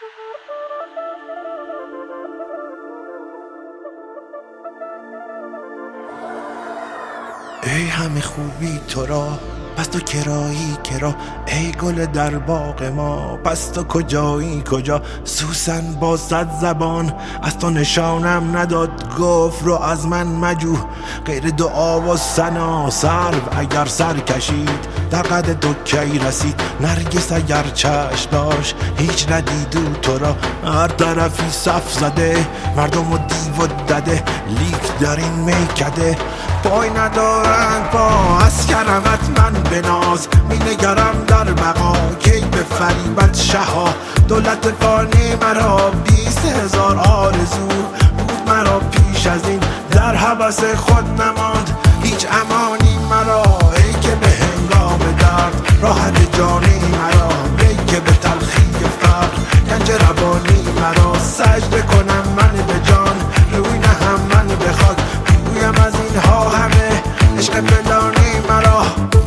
ای همه خوبی تو را پس تو کرایی کرا، ای گل در باغ ما پس تو کجایی کجا. سوسن با 100 زبان از تو نشانم نداد، گفت رو از من مجو غیر دعا و ثنا. سرو اگر سر کشید در قد تو کی رسید، نرگس اگر چشم داشت هیچ ندید تو را. هر طرفی صف زده مردم و دیو و دده، لیک در این میکده پای ندارند پا. از کرمت من بناز می نگرم در بقا، کی به فریبت شها. دولت فانی مرا 20,000 آرزو بود مرا پیش از این، در حبس خود نماند هیچ امانی مرا. ای که به هنگام درد راحت جانی مرا، ای که به تلخی فقر گنج روانی مرا. سجده کنم من به جان روی نهم من به خاک، گویم از اینها همه عشق فلانی مرا.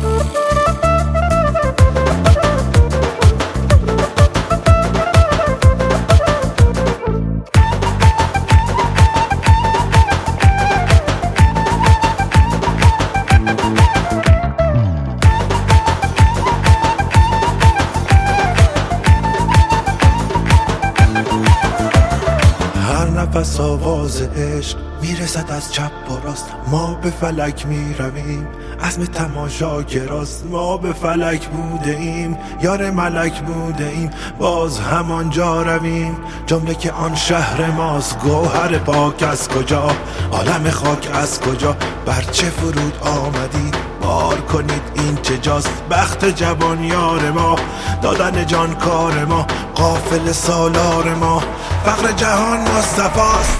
نفس آواز عشق میرسد از چپ و راست، ما به فلک میرویم عزم تماشاگراست. ما به فلک بوده ایم یار ملک بوده ایم، باز همانجا رویم جمله که آن شهر ماست. گوهر پاک از کجا عالم خاک از کجا، بر چه فرود آمدید بار کنید این چه جاست. بخت جوان یار ما دادن جان کار ما، قافل سالار ما فقر جهان مصطفاست.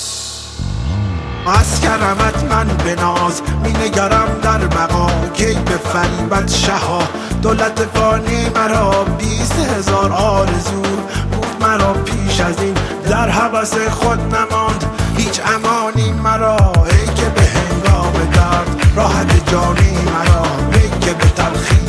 از کرمت من بناز می نگرم در بقا، کی به فریبت شها. دولت فانی مرا 20,000 آرزو بود مرا پیش از این، در حبس خود نماند هیچ امانی مرا. ای که به هنگام درد راحت جانی مرا، ای که به تلخی